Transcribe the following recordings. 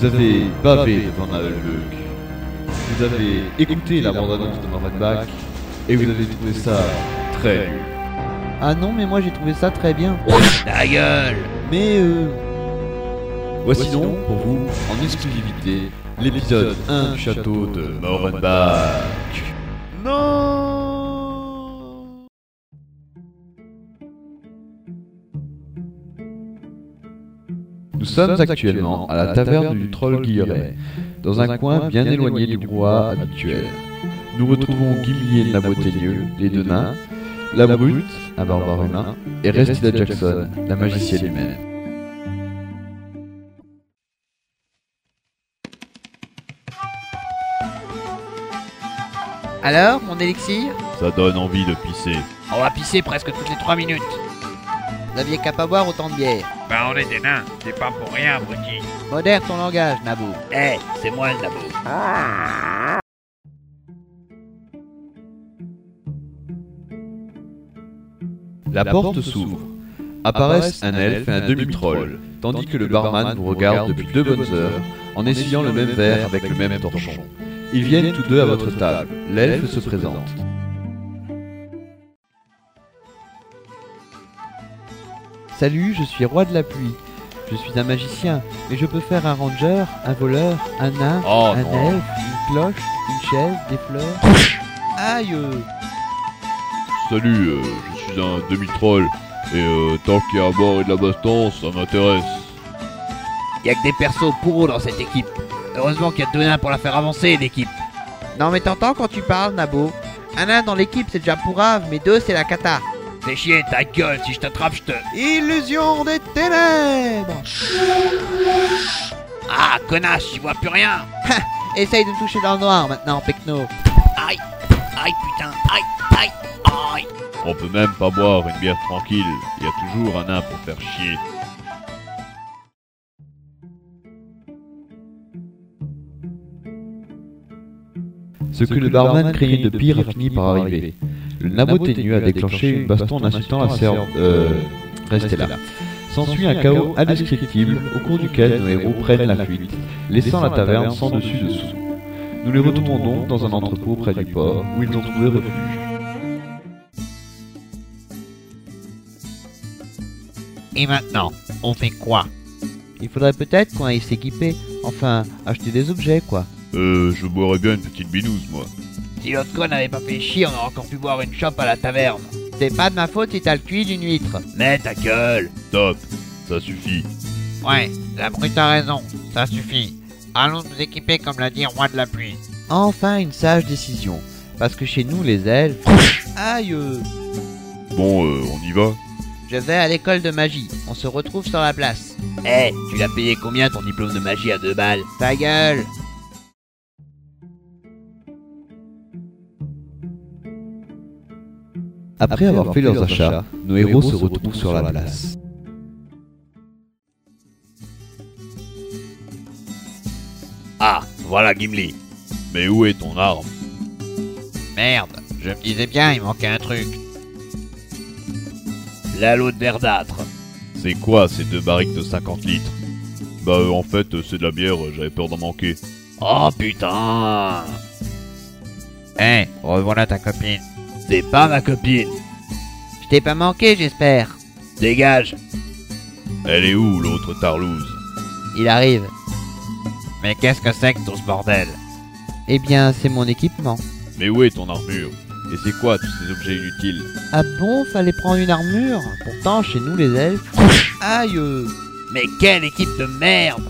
Vous avez bavé devant Naelbeuk. Vous avez écouté la bande-annonce de Morenbach et vous avez trouvé ça très nul. Ah non, mais moi j'ai trouvé ça très bien. Ta gueule! Mais Voici donc pour vous, en exclusivité, l'épisode 1 du château de Morenbach. non. Nous sommes actuellement à la taverne du Troll Guilleret, dans un coin bien éloigné du brouhaha habituel. Nous retrouvons Gimli et Nabo Teigneux, les deux nains, la Brute, un barbare humain, et Restida Jackson, la magicienne humaine. Alors, mon élixir? Ça donne envie de pisser. On va pisser presque toutes les 3 minutes. Vous n'aviez qu'à pas boire autant de bière. Ben on est des nains, c'est pas pour rien, abruti. Modère ton langage, Nabo. C'est moi le Nabo. La porte s'ouvre. Apparaissent un elfe et un demi-troll, tandis que le barman vous regarde depuis 2 bonnes heures, en essuyant le même verre avec le même torchon. Ils viennent tous deux à votre table. L'elfe se présente. Salut, je suis roi de la pluie. Je suis un magicien, mais je peux faire un ranger, un voleur, un nain, Oh, un non. elfe, une cloche, une chaise, des fleurs. Aïe. Salut, je suis un demi-troll. Et tant qu'il y a à boire et de la baston, ça m'intéresse. Y'a que des persos pourros dans cette équipe. Heureusement qu'il y a 2 nains pour la faire avancer, l'équipe. Non mais t'entends quand tu parles, Nabo? Un nain dans l'équipe c'est déjà pourrave, mais 2 c'est la cata. Fais chier, ta gueule, si je t'attrape, je te... Illusion des ténèbres. Ah, connasse, j'y vois plus rien. Essaye de me toucher dans le noir maintenant, Pecno. Aïe, aïe, putain, aïe, aïe, aïe. On peut même pas boire une bière tranquille. Il y a toujours un nain pour faire chier. Ce que le barman craignait de pire a fini par arriver. Le Nabo Teigneux a déclenché une baston en insultant la serve... Restez là. S'ensuit un chaos indescriptible au cours duquel nos héros prennent la fuite, laissant la taverne sans dessus-dessous. Nous les retrouvons donc dans un entrepôt près du port où ils ont trouvé refuge. Et maintenant, on fait quoi? Il faudrait peut-être qu'on aille s'équiper, enfin acheter des objets quoi. Je boirais bien une petite binouse, moi. Si l'autre con n'avait pas fait chier, on aurait encore pu boire une chope à la taverne. C'est pas de ma faute si t'as le cuit d'une huître. Mais ta gueule. Top, ça suffit. Ouais, la brute a raison, ça suffit. Allons nous équiper comme l'a dit roi de la pluie. Enfin une sage décision, parce que chez nous les elfes... Aïe. Bon, on y va. Je vais à l'école de magie, on se retrouve sur la place. Tu l'as payé combien ton diplôme de magie à 2 balles? Ta gueule. Après avoir fait leurs achats, nos héros se retrouvent sur la place. Ah, voilà Gimli. Mais où est ton arme? Merde, je me disais bien, il manquait un truc. L'halo de verdâtre. C'est quoi ces 2 barriques de 50 litres? Bah en fait, c'est de la bière, j'avais peur d'en manquer. Oh putain. Revoilà ta copine. C'est pas ma copine. Je t'ai pas manqué j'espère. Dégage. Elle est où, l'autre tarlouse? Il arrive. Mais qu'est-ce que c'est que tout ce bordel? Eh bien c'est mon équipement. Mais où est ton armure? Et c'est quoi tous ces objets inutiles? Ah bon, fallait prendre une armure? Pourtant chez nous les elfes... Aïe. Mais quelle équipe de merde!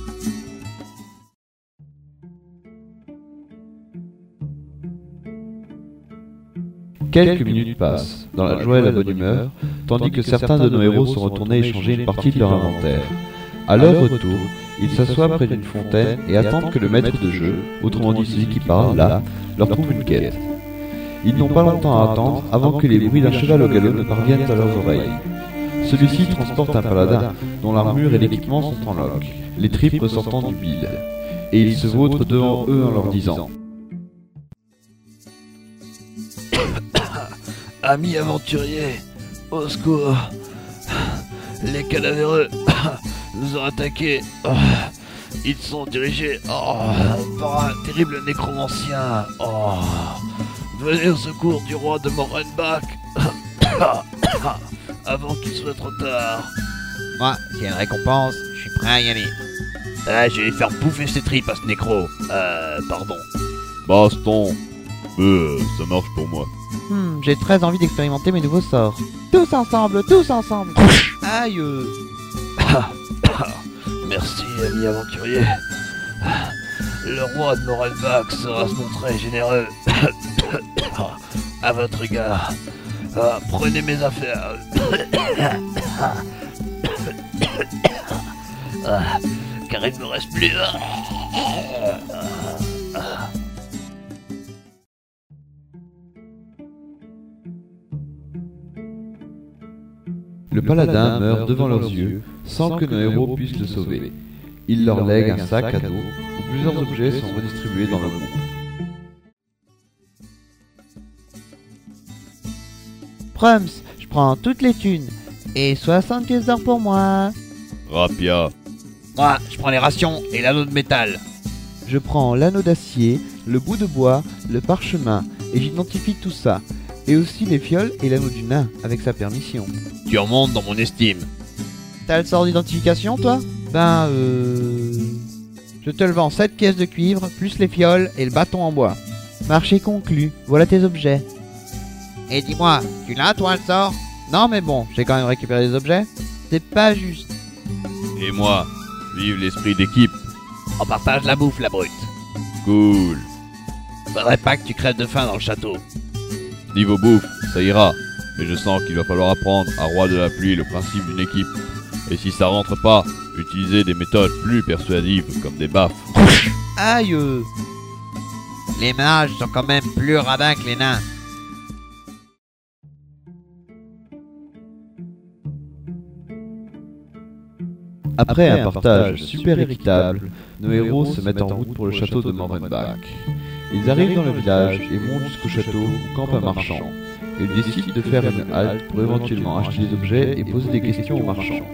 Quelques minutes passent, dans la joie et la bonne humeur, tandis que certains de nos héros sont retournés échanger une partie de leur inventaire. À leur retour, ils s'assoient près d'une fontaine et attendent que le maître de jeu, autrement dit celui qui parle là, leur trouve une quête. Ils n'ont pas longtemps à attendre avant que les bruits d'un cheval au galop ne parviennent à leurs oreilles. Celui-ci transporte un paladin, dont l'armure et l'équipement sont en loques, les tripes ressortant du bide. Et il se vautre devant eux en leur disant: Amis aventuriers, au secours. Les cadavéreux nous ont attaqués. Ils sont dirigés par un terrible nécromancien. Venez au secours du roi de Morenbach avant qu'il soit trop tard. Moi, s'il y a une récompense, je suis prêt à y aller. Je vais faire bouffer ses tripes à ce nécro. Pardon. Baston. Ça marche pour moi. J'ai très envie d'expérimenter mes nouveaux sorts. Tous ensemble, tous ensemble. Aïe. Merci, ami aventurier. Le roi de Morenbach saura se montrer généreux à votre égard. Prenez mes affaires. Car il ne me reste plus. Le paladin meurt devant leurs yeux sans que nos héros puissent le sauver. Il leur lègue un sac à dos où plusieurs objets sont redistribués dans le groupe. Prums, je prends toutes les thunes. Et 60 pièces d'or pour moi. Rapia. Moi, je prends les rations et l'anneau de métal. Je prends l'anneau d'acier, le bout de bois, le parchemin, et j'identifie tout ça. Et aussi les fioles et l'anneau du nain, avec sa permission. Tu remontes dans mon estime. T'as le sort d'identification, toi? Je te le vends 7 pièces de cuivre, plus les fioles et le bâton en bois. Marché conclu, voilà tes objets. Et dis-moi, tu l'as toi le sort? Non mais bon, j'ai quand même récupéré des objets. C'est pas juste. Et moi. Vive l'esprit d'équipe. On partage la bouffe, la brute. Cool. Faudrait pas que tu crèves de faim dans le château. Niveau bouffe, ça ira. Mais je sens qu'il va falloir apprendre à Roi de la Pluie le principe d'une équipe. Et si ça rentre pas, utiliser des méthodes plus persuasives comme des baffes. Aïe. Les mages sont quand même plus radins que les nains. Après un partage super équitable, nos héros se mettent en route pour le château de Morenbach. Ils arrivent dans le village et montent jusqu'au château où campe un marchand. Ils décident de faire une halte pour éventuellement acheter des objets et poser des questions au marchand.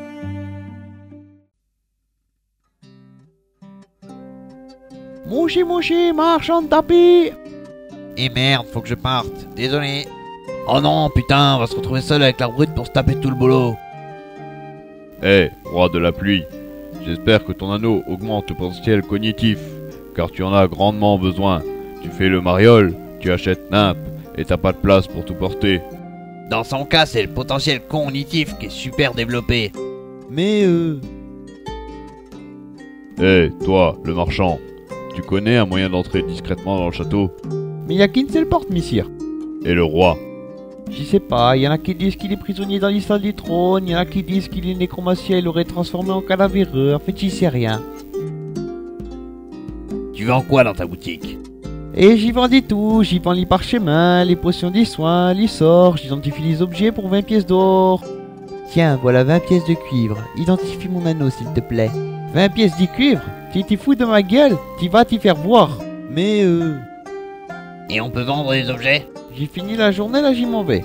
Mouchi, marchand de tapis. Et merde, faut que je parte. Désolé. Oh non, putain, on va se retrouver seul avec la brute pour se taper tout le boulot. Roi de la Pluie, j'espère que ton anneau augmente le potentiel cognitif, car tu en as grandement besoin. Tu fais le mariole, tu achètes nimp, et t'as pas de place pour tout porter. Dans son cas, c'est le potentiel cognitif qui est super développé. Mais Toi, le marchand, tu connais un moyen d'entrer discrètement dans le château? Mais y a qu'une seule porte, messire. Et le roi? Je sais pas, y en a qui disent qu'il est prisonnier dans l'histoire du trône, y en a qui disent qu'il est nécromancien et l'aurait transformé en cadavéreux, en fait j'y sais rien. Tu vends quoi dans ta boutique? Et j'y vendis tout, j'y vends les parchemins, les potions des soins, les sorts, j'identifie les objets pour 20 pièces d'or. Tiens, voilà 20 pièces de cuivre, identifie mon anneau s'il te plaît. 20 pièces de cuivre? Tu t'es fou de ma gueule? Tu vas t'y faire voir. Mais Et on peut vendre les objets? j'ai fini la journée, là j'y m'en vais.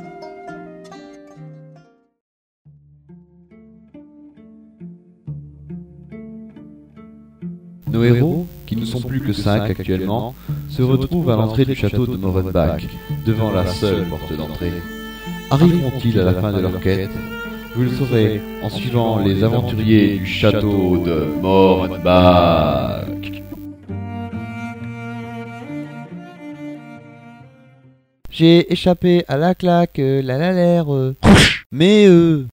Nos héros, qui ne sont plus que 5 actuellement, se retrouvent à l'entrée du château de Morenbach, devant la seule porte d'entrée. Arriveront-ils à la fin de leur quête? Vous le saurez en suivant les aventuriers du château de Morenbach. J'ai échappé à la claque, la l'air. Mais